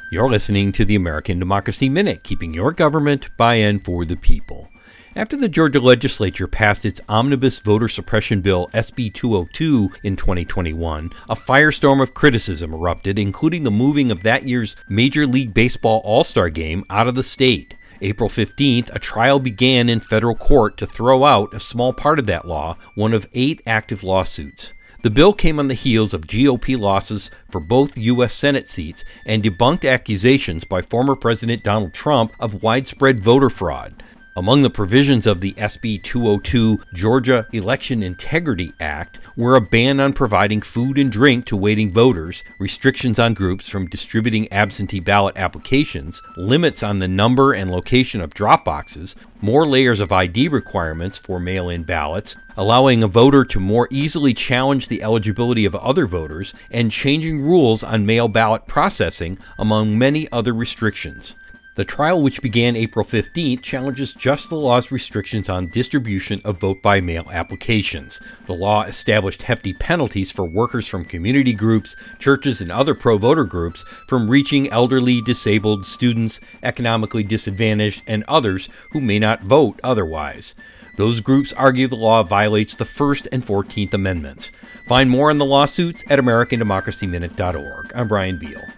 You're listening to the American Democracy Minute, keeping your government by and for the people. After the Georgia legislature passed its omnibus voter suppression bill SB 202 in 2021, a firestorm of criticism erupted, including the moving of that year's Major League Baseball All-Star Game out of the state. April 15th, a trial began in federal court to throw out a small part of that law, one of 8 active lawsuits. The bill came on the heels of GOP losses for both U.S. Senate seats and debunked accusations by former President Donald Trump of widespread voter fraud. Among the provisions of the SB 202 Georgia Election Integrity Act were a ban on providing food and drink to waiting voters, restrictions on groups from distributing absentee ballot applications, limits on the number and location of drop boxes, more layers of ID requirements for mail-in ballots, allowing a voter to more easily challenge the eligibility of other voters, and changing rules on mail ballot processing, among many other restrictions. The trial, which began April 15th, challenges just the law's restrictions on distribution of vote-by-mail applications. The law established hefty penalties for workers from community groups, churches, and other pro-voter groups from reaching elderly, disabled, students, economically disadvantaged, and others who may not vote otherwise. Those groups argue the law violates the First and 14th Amendments. Find more on the lawsuits at AmericanDemocracyMinute.org. I'm Brian Beal.